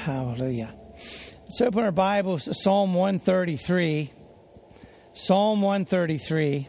Hallelujah. Let's open our Bibles to Psalm 133. Psalm 133.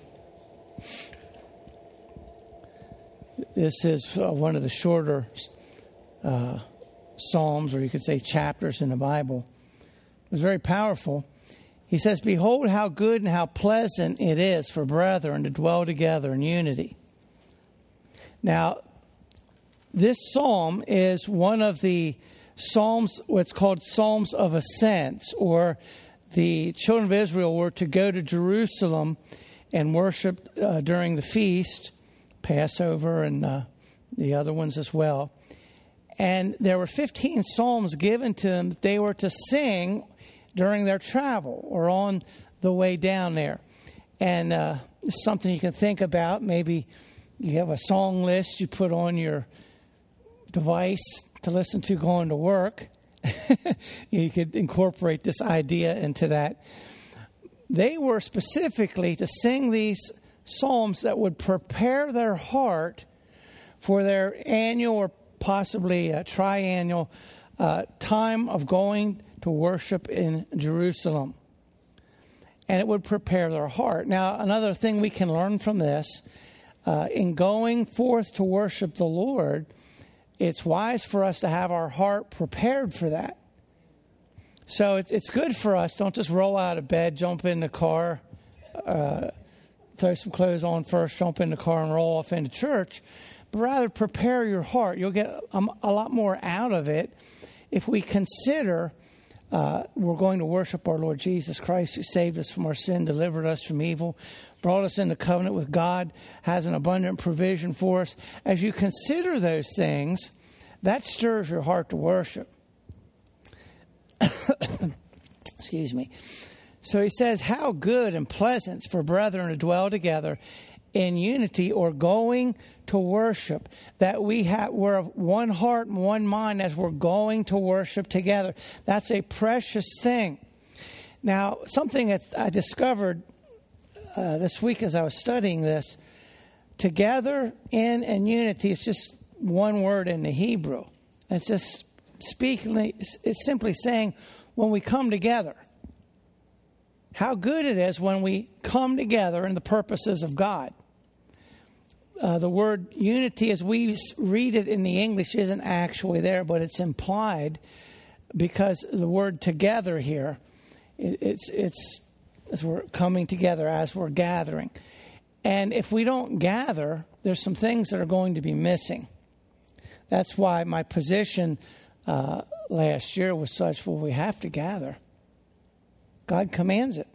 This is one of the shorter psalms, or you could say chapters in the Bible. It was very powerful. He says, "Behold how good and how pleasant it is for brethren to dwell together in unity." Now, this psalm is one of the psalms, what's called Psalms of Ascents, or the children of Israel were to go to Jerusalem and worship during the feast, Passover and the other ones as well. And there were 15 psalms given to them that they were to sing during their travel or on the way down there. And it's something you can think about. Maybe you have a song list you put on your device to listen to going to work. You could incorporate this idea into that. They were specifically to sing these psalms that would prepare their heart for their annual or possibly a triennial time of going to worship in Jerusalem. And it would prepare their heart. Now, another thing we can learn from this, in going forth to worship the Lord, it's wise for us to have our heart prepared for that. So it's good for us. Don't just roll out of bed, jump in the car, throw some clothes on first, jump in the car and roll off into church. But rather prepare your heart. You'll get a lot more out of it if we consider we're going to worship our Lord Jesus Christ, who saved us from our sin, delivered us from evil, brought us into covenant with God, has an abundant provision for us. As you consider those things, that stirs your heart to worship. Excuse me. So he says, how good and pleasant for brethren to dwell together in unity, or going to worship, that we're of one heart and one mind as we're going to worship together. That's a precious thing. Now, something that I discovered this week as I was studying this, together in and unity is just one word in the Hebrew. It's just it's simply saying when we come together. How good it is when we come together in the purposes of God. The word unity, as we read it in the English, isn't actually there, but it's implied because the word together here, it's as we're coming together, as we're gathering. And if we don't gather, there's some things that are going to be missing. That's why my position last year was such, well, we have to gather. God commands it.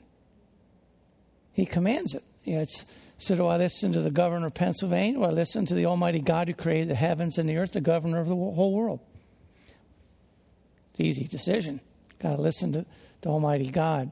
He commands it. So do I listen to the governor of Pennsylvania, or I listen to the Almighty God who created the heavens and the earth, the governor of the whole world? It's an easy decision. Got to listen to Almighty God.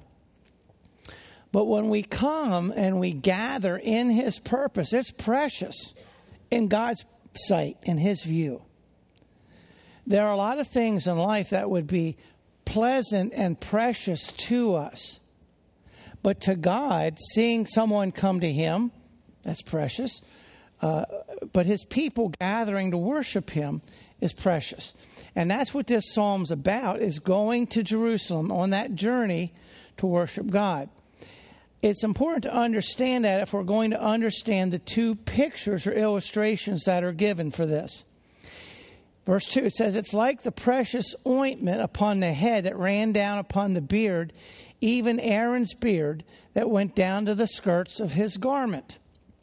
But when we come and we gather in His purpose, it's precious in God's sight, in His view. There are a lot of things in life that would be pleasant and precious to us. But to God, seeing someone come to Him, that's precious. But His people gathering to worship Him is precious. And that's what this psalm's about, is going to Jerusalem on that journey to worship God. It's important to understand that if we're going to understand the two pictures or illustrations that are given for this. Verse 2, it says, it's like the precious ointment upon the head that ran down upon the beard, even Aaron's beard that went down to the skirts of his garment.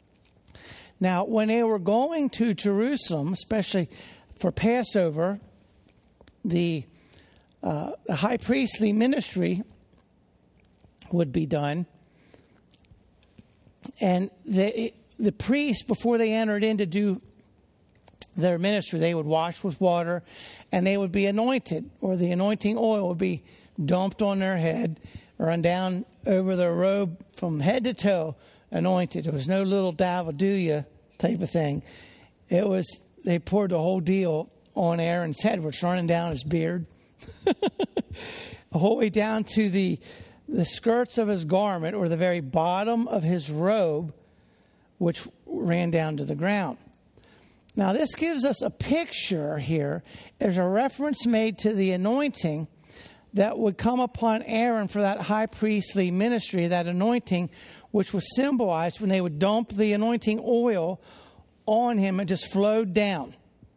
Now, when they were going to Jerusalem, especially for Passover, the high priestly ministry would be done. And the priests, before they entered in to do their ministry, they would wash with water and they would be anointed, or the anointing oil would be dumped on their head, run down over their robe from head to toe, anointed. It was no little Davadouya type of thing. It was, they poured the whole deal on Aaron's head, which was running down his beard, the whole way down to the skirts of his garment, or the very bottom of his robe, which ran down to the ground. Now, this gives us a picture here. There's a reference made to the anointing that would come upon Aaron for that high priestly ministry, that anointing, which was symbolized when they would dump the anointing oil on him and just flowed down.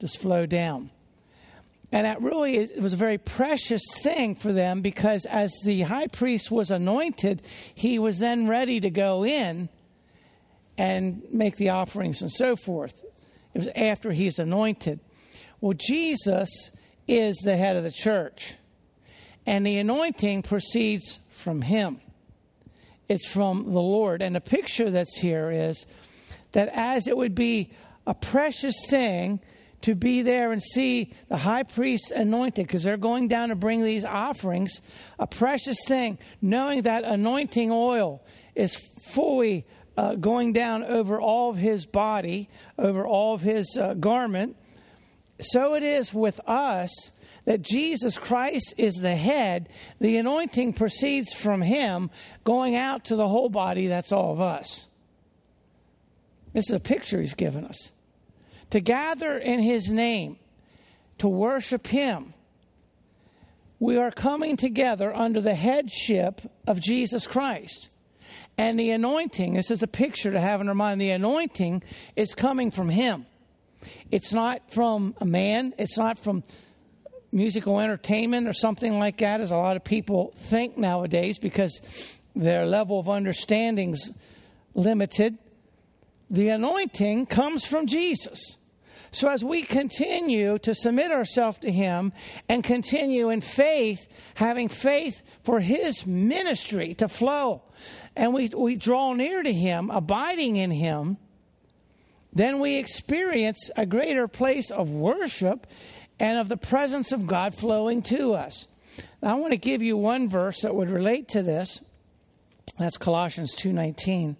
And that really it was a very precious thing for them, because as the high priest was anointed, he was then ready to go in and make the offerings and so forth. It was after he's anointed. Well, Jesus is the head of the church, and the anointing proceeds from him. It's from the Lord. And the picture that's here is that as it would be a precious thing to be there and see the high priest anointed, because they're going down to bring these offerings, a precious thing, knowing that anointing oil is fully going down over all of his body, over all of his garment. So it is with us that Jesus Christ is the head. The anointing proceeds from him, going out to the whole body. That's all of us. This is a picture he's given us. To gather in his name, to worship him, we are coming together under the headship of Jesus Christ. And the anointing, this is a picture to have in our mind, the anointing is coming from him. It's not from a man. It's not from musical entertainment or something like that, as a lot of people think nowadays, because their level of understanding's limited. The anointing comes from Jesus. So as we continue to submit ourselves to him and continue in faith, having faith for his ministry to flow, and we draw near to him, abiding in him, then we experience a greater place of worship and of the presence of God flowing to us. Now, I want to give you one verse that would relate to this. That's Colossians 2:19.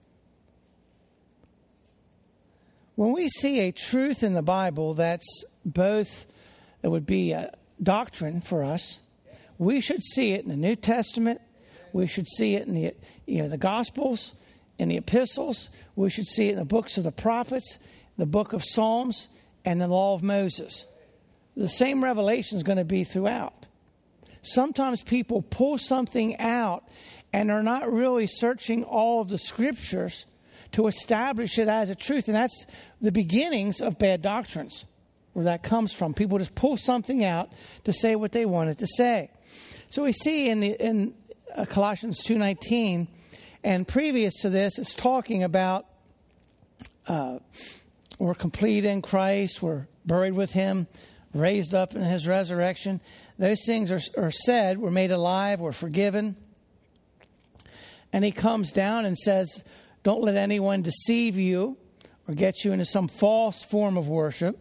When we see a truth in the Bible that's both, that would be a doctrine for us, we should see it in the New Testament. We should see it in the Gospels, in the epistles. We should see it in the books of the prophets, the book of Psalms, and the law of Moses. The same revelation is going to be throughout. Sometimes people pull something out and are not really searching all of the scriptures to establish it as a truth. And that's the beginnings of bad doctrines, where that comes from. People just pull something out to say what they wanted to say. So we see in Colossians 2:19, and previous to this, it's talking about we're complete in Christ, we're buried with him, raised up in his resurrection. Those things are said, we're made alive, we're forgiven. And he comes down and says, don't let anyone deceive you or get you into some false form of worship,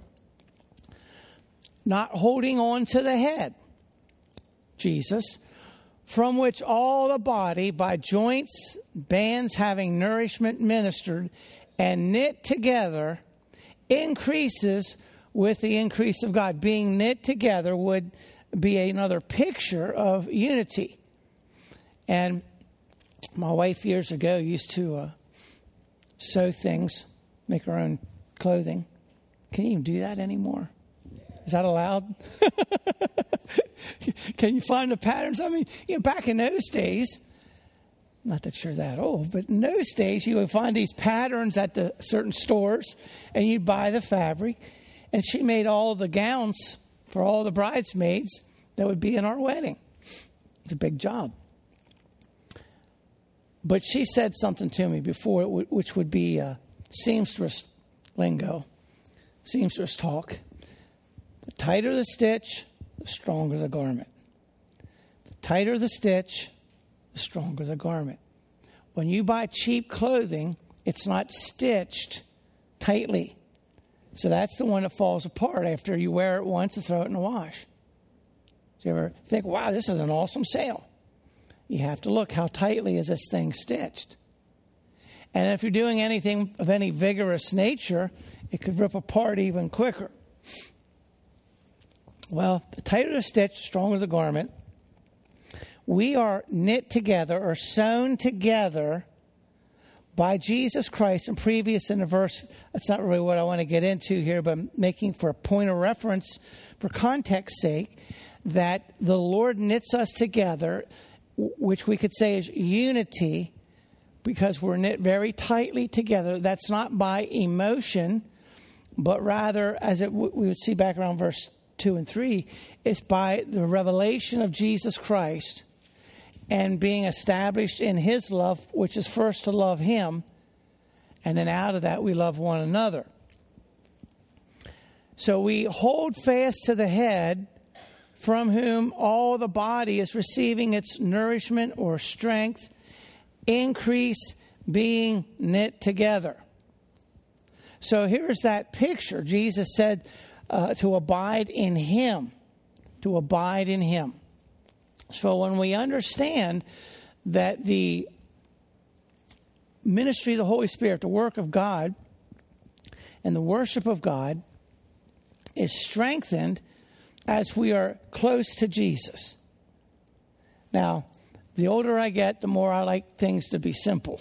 not holding on to the head, Jesus, from which all the body by joints, bands having nourishment ministered and knit together increases with the increase of God. Being knit together would be another picture of unity. And my wife years ago used to sew things, make her own clothing. Can you even do that anymore? Is that allowed? Can you find the patterns? I mean, back in those days, not that you're that old, but in those days, you would find these patterns at the certain stores, and you'd buy the fabric. And she made all the gowns for all the bridesmaids that would be in our wedding. It's a big job. But she said something to me before, which would be seamstress lingo, seamstress talk. The tighter the stitch, the stronger the garment. The tighter the stitch, the stronger the garment. When you buy cheap clothing, it's not stitched tightly. So that's the one that falls apart after you wear it once and throw it in the wash. Do you ever think, wow, this is an awesome sale? You have to look, how tightly is this thing stitched? And if you're doing anything of any vigorous nature, it could rip apart even quicker. Well, the tighter the stitch, the stronger the garment. We are knit together or sewn together by Jesus Christ, and previous in the verse, that's not really what I want to get into here, but I'm making for a point of reference for context's sake, that the Lord knits us together, which we could say is unity, because we're knit very tightly together. That's not by emotion, but rather, as we would see back around verse 2 and 3, it's by the revelation of Jesus Christ and being established in his love, which is first to love him, and then out of that we love one another. So we hold fast to the head, from whom all the body is receiving its nourishment or strength, increase, being knit together. So here's that picture. Jesus said to abide in him, to abide in him. So when we understand that the ministry of the Holy Spirit, the work of God, and the worship of God is strengthened as we are close to Jesus. Now, the older I get, the more I like things to be simple.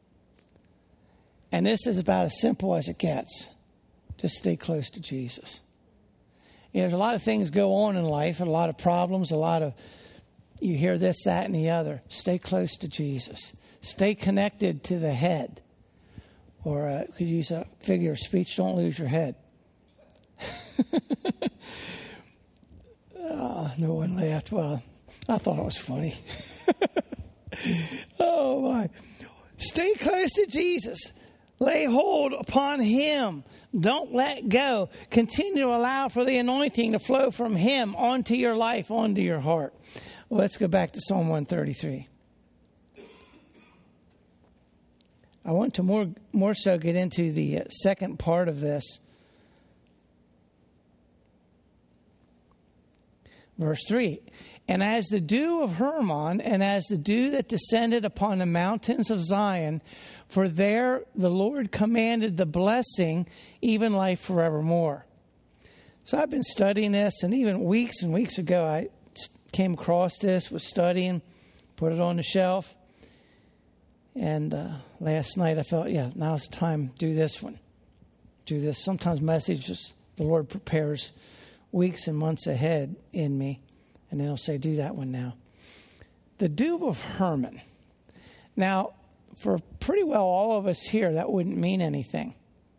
And this is about as simple as it gets. Just stay close to Jesus. You know, there's a lot of things go on in life, a lot of problems, you hear this, that, and the other. Stay close to Jesus. Stay connected to the head. Or could use a figure of speech, don't lose your head. No one laughed. Well, I thought it was funny. Oh, my. Stay close to Jesus. Lay hold upon him. Don't let go. Continue to allow for the anointing to flow from him onto your life, onto your heart. Well, let's go back to Psalm 133. I want to more so get into the second part of this. Verse 3. And as the dew of Hermon, and as the dew that descended upon the mountains of Zion, for there the Lord commanded the blessing, even life forevermore. So I've been studying this, and even weeks and weeks ago, I came across this, was studying, put it on the shelf. And last night I felt, now's the time to do this one. Do this. Sometimes messages the Lord prepares weeks and months ahead in me. And then he'll say, do that one now. The dew of Hermon. Now, for pretty well all of us here, that wouldn't mean anything.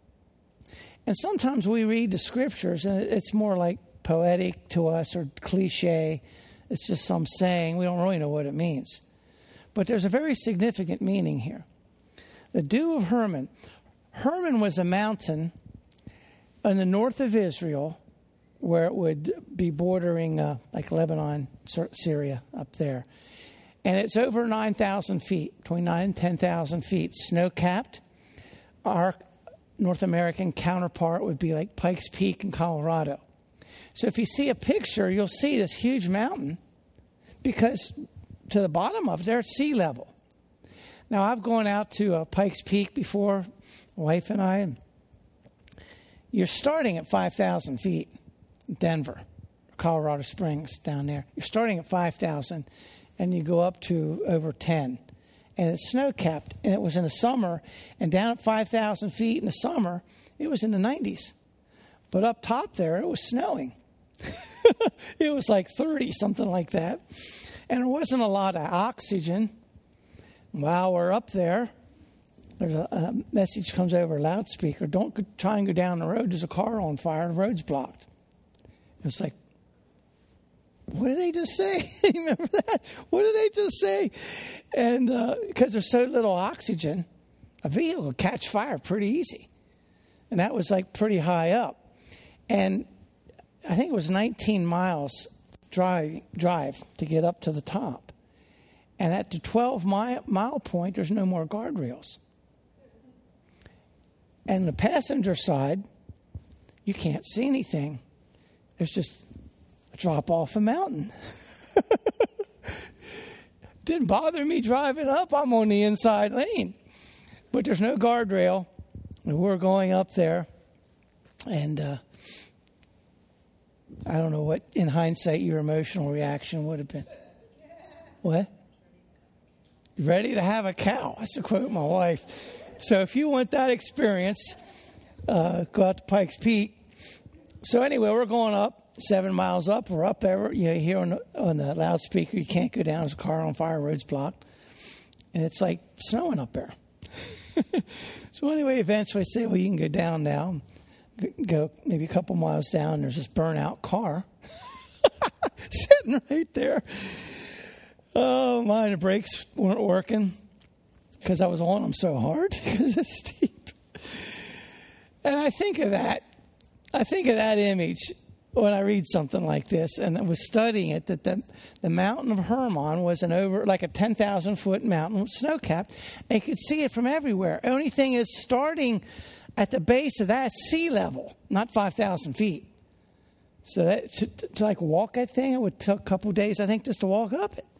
And sometimes we read the scriptures and it's more like poetic to us or cliche. It's just some saying. We don't really know what it means. But there's a very significant meaning here. The dew of Hermon. Hermon was a mountain in the north of Israel where it would be bordering like Lebanon, Syria up there. And it's over 9,000 feet, between 9,000 and 10,000 feet, snow-capped. Our North American counterpart would be like Pikes Peak in Colorado. So if you see a picture, you'll see this huge mountain because to the bottom of it, they're at sea level. Now, I've gone out to Pikes Peak before, my wife and I, and you're starting at 5,000 feet in Denver, Colorado Springs down there. You're starting at 5,000 and you go up to over 10. And it's snow-capped, and it was in the summer, and down at 5,000 feet in the summer, it was in the 90s. But up top there, it was snowing. It was like 30, something like that. And there wasn't a lot of oxygen. While we're up there, there's a message comes over a loudspeaker. Don't try and go down the road. There's a car on fire. The road's blocked. It's like, what did they just say? Remember that? What did they just say? And because there's so little oxygen, a vehicle will catch fire pretty easy. And that was like pretty high up. And I think it was 19 miles drive to get up to the top. And at the 12-mile point, there's no more guardrails. And the passenger side, you can't see anything. There's just a drop off a mountain. Didn't bother me driving up. I'm on the inside lane. But there's no guardrail. And we're going up there. And I don't know what, in hindsight, your emotional reaction would have been. What? ready to have a cow. That's to quote my wife. So if you want that experience, go out to Pikes Peak. So anyway, we're going up 7 miles up. We're up there. You hear on the loudspeaker, you can't go down. There's a car on fire, road's blocked. And it's like snowing up there. So anyway, eventually I say, well, you can go down now. Go maybe a couple miles down. There's this burnout car sitting right there. Oh, my, the brakes weren't working because I was on them so hard because it's steep. And I think of that. I think of that image when I read something like this, and I was studying it, that the mountain of Hermon was like a 10,000-foot mountain, snow-capped, and you could see it from everywhere. Only thing is, starting at the base of that, sea level, not 5,000 feet. So that to like walk that thing, it would take a couple days, I think, just to walk up it.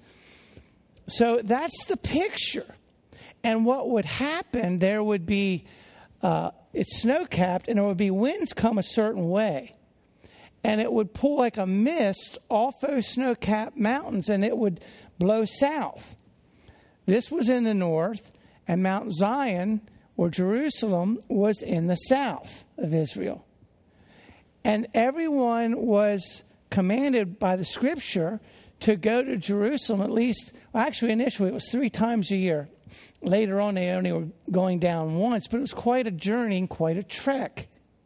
So that's the picture. And what would happen, there would be, it's snow-capped, and there would be winds come a certain way. And it would pull like a mist off those snow-capped mountains, and it would blow south. This was in the north, and Mount Zion, or Jerusalem, was in the south of Israel. And everyone was commanded by the Scripture to go to Jerusalem at least, well, actually initially it was 3 times a year. Later on they only were going down once, but it was quite a journey and quite a trek.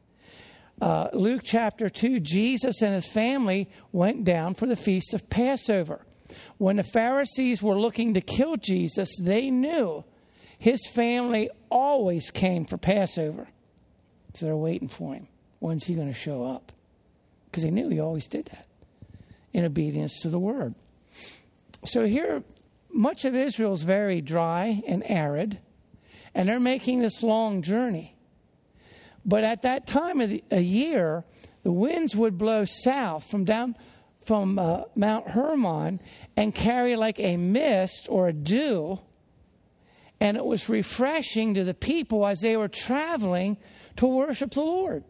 Luke chapter 2, Jesus and his family went down for the feast of Passover. When the Pharisees were looking to kill Jesus, they knew his family always came for Passover. So they're waiting for him. When's he going to show up? Because they knew he always did that in obedience to the word. So here, much of Israel is very dry and arid, and they're making this long journey. But at that time of a year, the winds would blow south from Mount Hermon and carry like a mist or a dew. And it was refreshing to the people as they were traveling to worship the Lord.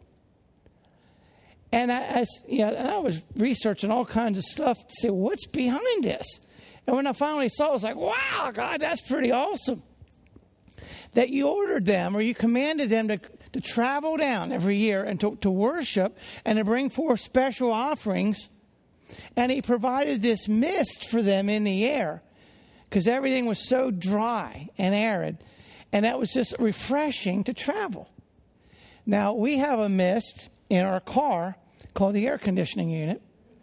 And I was researching all kinds of stuff to say, what's behind this? And when I finally saw it, I was like, wow, God, that's pretty awesome. That you ordered them, or you commanded them to travel down every year and to worship and to bring forth special offerings. And he provided this mist for them in the air because everything was so dry and arid. And that was just refreshing to travel. Now, we have a mist in our car called the air conditioning unit.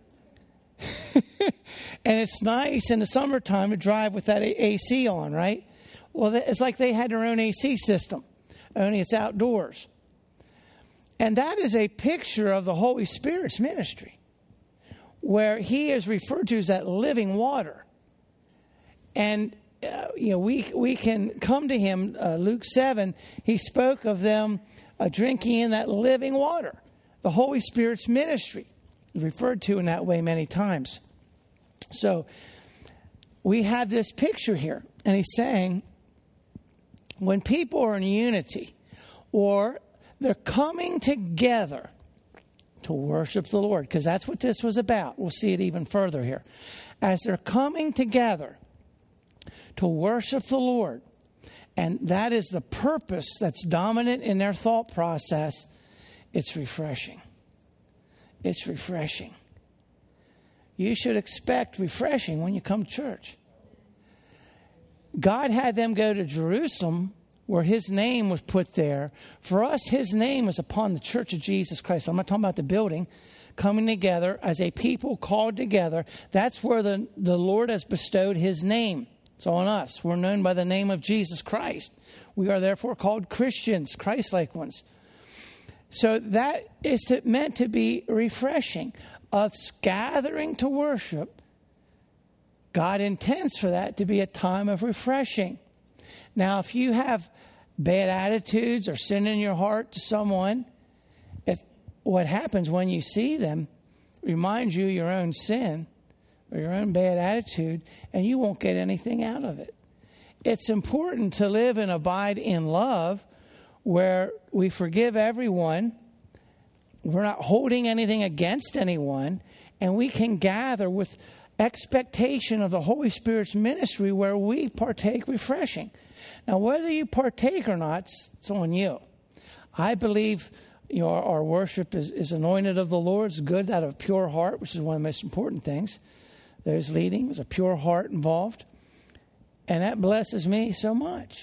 And it's nice in the summertime to drive with that AC on, right? Well, it's like they had their own AC system, only it's outdoors. And that is a picture of the Holy Spirit's ministry, where he is referred to as that living water. And, we can come to him. Luke 7, he spoke of them drinking in that living water, the Holy Spirit's ministry, referred to in that way many times. So we have this picture here, and he's saying, when people are in unity, or they're coming together to worship the Lord, because that's what this was about. We'll see it even further here. As they're coming together to worship the Lord, and that is the purpose that's dominant in their thought process, it's refreshing. It's refreshing. You should expect refreshing when you come to church. God had them go to Jerusalem, where his name was put there. For us, his name is upon the church of Jesus Christ. I'm not talking about the building. Coming together as a people called together. That's where the Lord has bestowed his name. It's on us. We're known by the name of Jesus Christ. We are therefore called Christians, Christ-like ones. So that is meant to be refreshing. Us gathering to worship, God intends for that to be a time of refreshing. Now, if you have bad attitudes or sin in your heart to someone, what happens when you see them reminds you of your own sin or your own bad attitude, and you won't get anything out of it. It's important to live and abide in love, where we forgive everyone. We're not holding anything against anyone, and we can gather with expectation of the Holy Spirit's ministry where we partake refreshing. Now, whether you partake or not, it's on you. I believe our worship is anointed of the Lord. It's good out of a pure heart, which is one of the most important things. There's leading. There's a pure heart involved. And that blesses me so much.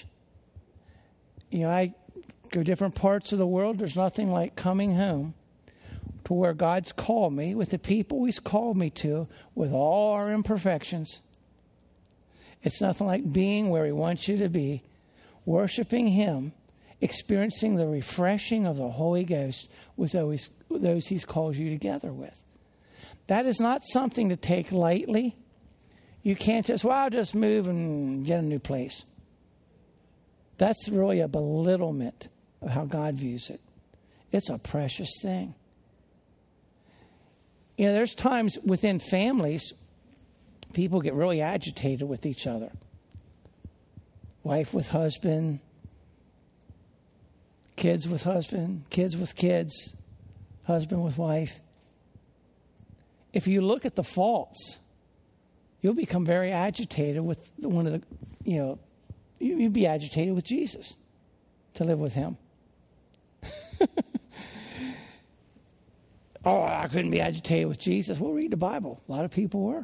I go different parts of the world. There's nothing like coming home to where God's called me with the people He's called me to with all our imperfections. It's nothing like being where He wants you to be, worshiping Him, experiencing the refreshing of the Holy Ghost with those He's called you together with. That is not something to take lightly. You can't just, I'll just move and get a new place. That's really a belittlement of how God views it. It's a precious thing. There's times within families, people get really agitated with each other. Wife with husband, kids with husband, kids with kids, husband with wife. If you look at the faults, you'll become very agitated with you'd be agitated with Jesus to live with Him. Oh, I couldn't be agitated with Jesus. Well, read the Bible. A lot of people were.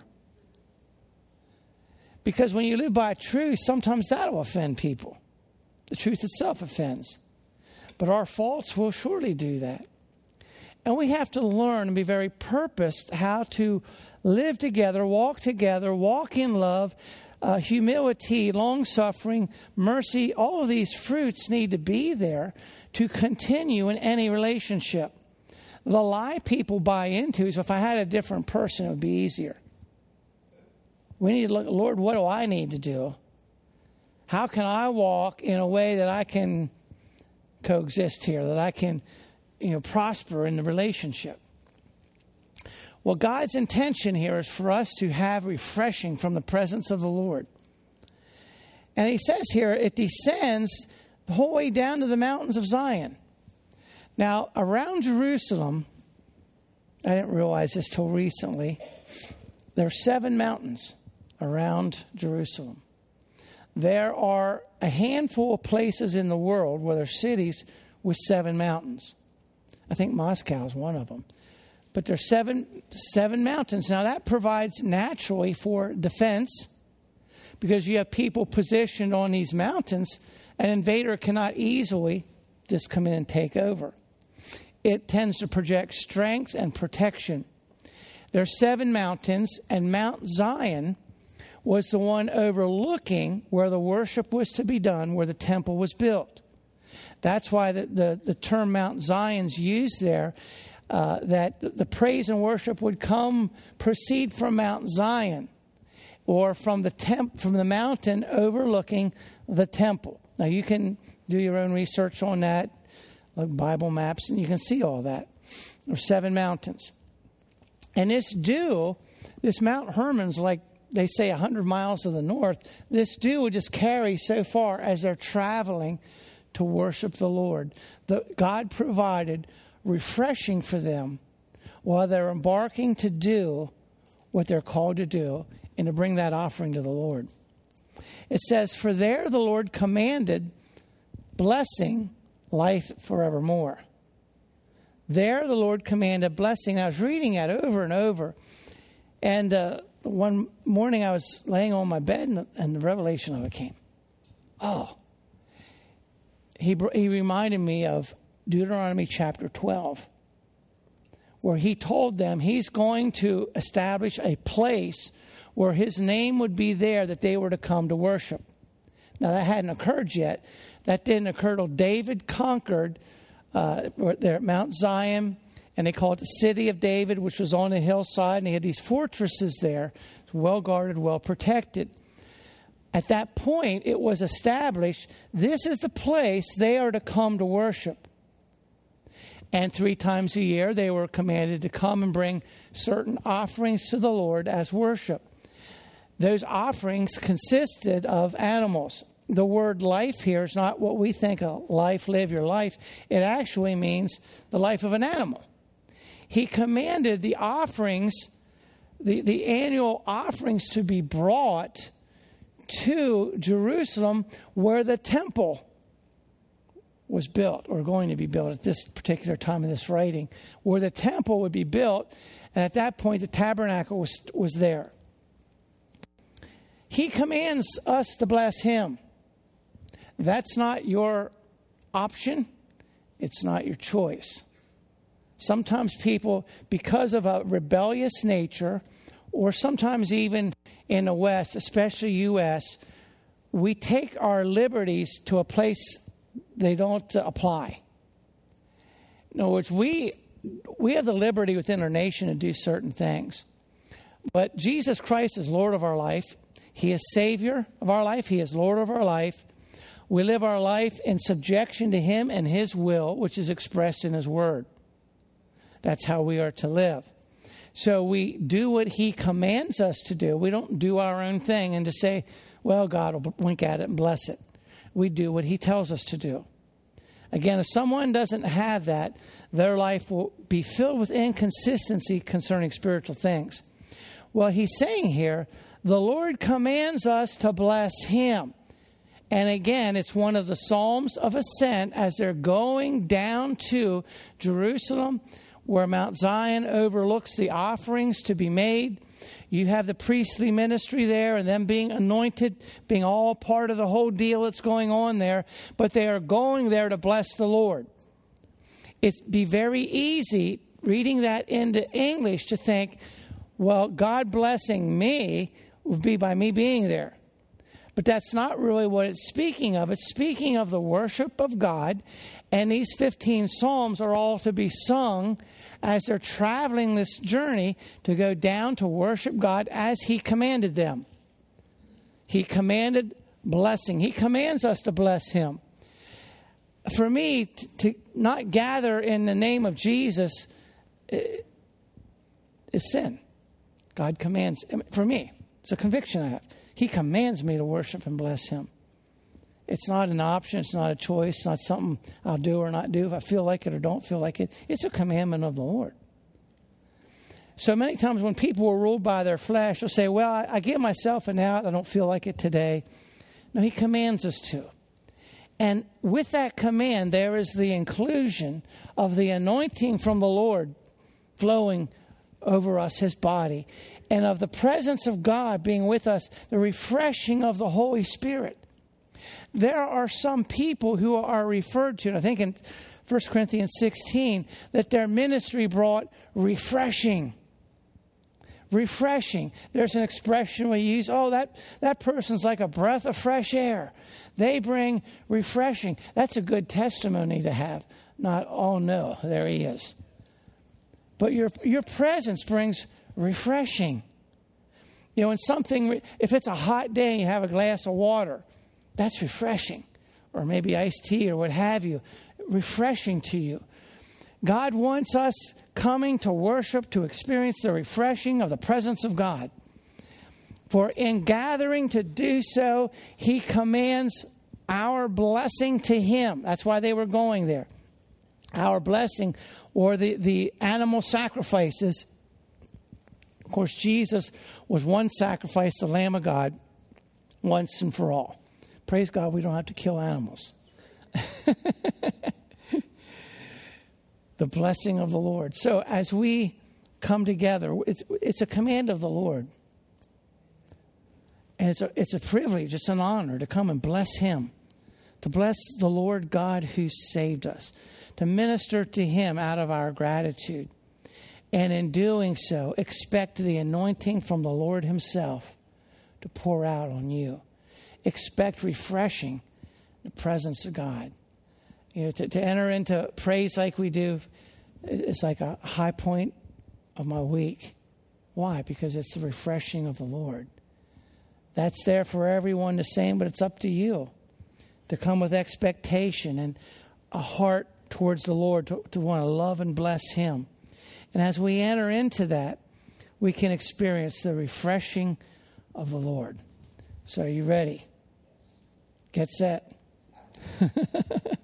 Because when you live by truth, sometimes that'll offend people. The truth itself offends. But our faults will surely do that. And we have to learn and be very purposed how to live together, walk in love, humility, long-suffering, mercy. All of these fruits need to be there to continue in any relationship. The lie people buy into is if I had a different person, it would be easier. We need to look, Lord, what do I need to do? How can I walk in a way that I can coexist here, that I can, prosper in the relationship? Well, God's intention here is for us to have refreshing from the presence of the Lord. And He says here, it descends the whole way down to the mountains of Zion. Now, around Jerusalem, I didn't realize this till recently, there are 7 mountains around Jerusalem. There are a handful of places in the world where there are cities with 7 mountains. I think Moscow is one of them. But there's seven mountains. Now, that provides naturally for defense because you have people positioned on these mountains. An invader cannot easily just come in and take over. It tends to project strength and protection. There are 7 mountains, and Mount Zion was the one overlooking where the worship was to be done, where the temple was built. That's why the term Mount Zion's used there, that the praise and worship would proceed from Mount Zion, or from the mountain overlooking the temple. Now, you can do your own research on that, like Bible maps, and you can see all that. There are 7 mountains. And this Mount Hermon's like, they say 100 miles to the north. This dew would just carry so far as they're traveling to worship the Lord. God provided refreshing for them while they're embarking to do what they're called to do and to bring that offering to the Lord. It says, for there the Lord commanded blessing, life forevermore. There the Lord commanded blessing. I was reading that over and over. And one morning I was laying on my bed and the revelation of it came. Oh. He reminded me of Deuteronomy chapter 12, where He told them He's going to establish a place where His name would be there that they were to come to worship. Now, that hadn't occurred yet. That didn't occur till David conquered there at Mount Zion, and they call it the City of David, which was on a hillside, and they had these fortresses there, well guarded, well protected. At that point, it was established, this is the place they are to come to worship. And 3 times a year, they were commanded to come and bring certain offerings to the Lord as worship. Those offerings consisted of animals. The word life here is not what we think of life, live your life. It actually means the life of an animal. He commanded the offerings the annual offerings to be brought to Jerusalem, where the temple was built, or going to be built at this particular time of this writing, where the temple would be built, and at that point the tabernacle was there. He commands us to bless him. That's not your option. It's not your choice. Sometimes people, because of a rebellious nature, or sometimes even in the West, especially U.S., we take our liberties to a place they don't apply. In other words, we have the liberty within our nation to do certain things. But Jesus Christ is Lord of our life. He is Savior of our life. He is Lord of our life. We live our life in subjection to him and his will, which is expressed in his word. That's how we are to live. So we do what he commands us to do. We don't do our own thing and to say, well, God will wink at it and bless it. We do what he tells us to do. Again, if someone doesn't have that, their life will be filled with inconsistency concerning spiritual things. Well, he's saying here, the Lord commands us to bless him. And again, it's one of the Psalms of Ascent as they're going down to Jerusalem, where Mount Zion overlooks the offerings to be made. You have the priestly ministry there and them being anointed, being all part of the whole deal that's going on there. But they are going there to bless the Lord. It'd be very easy reading that into English to think, well, God blessing me would be by me being there. But that's not really what it's speaking of. It's speaking of the worship of God. And these 15 psalms are all to be sung as they're traveling this journey to go down to worship God as he commanded them. He commanded blessing. He commands us to bless him. For me, to not gather in the name of Jesus is sin. God commands. For me, it's a conviction I have. He commands me to worship and bless him. It's not an option. It's not a choice. It's not something I'll do or not do if I feel like it or don't feel like it. It's a commandment of the Lord. So many times when people are ruled by their flesh, they'll say, well, I give myself an out. I don't feel like it today. No, he commands us to. And with that command, there is the inclusion of the anointing from the Lord flowing over us, his body, and of the presence of God being with us, the refreshing of the Holy Spirit. There are some people who are referred to, and I think in 1 Corinthians 16, that their ministry brought refreshing. Refreshing. There's an expression we use, that person's like a breath of fresh air. They bring refreshing. That's a good testimony to have. Not, oh no, there he is. But your presence brings refreshing. You know, if it's a hot day and you have a glass of water, that's refreshing. Or maybe iced tea or what have you. Refreshing to you. God wants us coming to worship to experience the refreshing of the presence of God. For in gathering to do so, he commands our blessing to him. That's why they were going there. Our blessing, or the animal sacrifices. Of course, Jesus was one sacrifice, the Lamb of God, once and for all. Praise God, we don't have to kill animals. The blessing of the Lord. So as we come together, it's a command of the Lord. And it's a privilege, it's an honor to come and bless him. To bless the Lord God who saved us. To minister to him out of our gratitude. And in doing so, expect the anointing from the Lord himself to pour out on you. Expect refreshing the presence of God. You know, to enter into praise like we do, it's like a high point of my week. Why? Because it's the refreshing of the Lord. That's there for everyone the same, but it's up to you to come with expectation and a heart towards the Lord, to want to love and bless him. And as we enter into that, we can experience the refreshing of the Lord. So are you ready? Get set.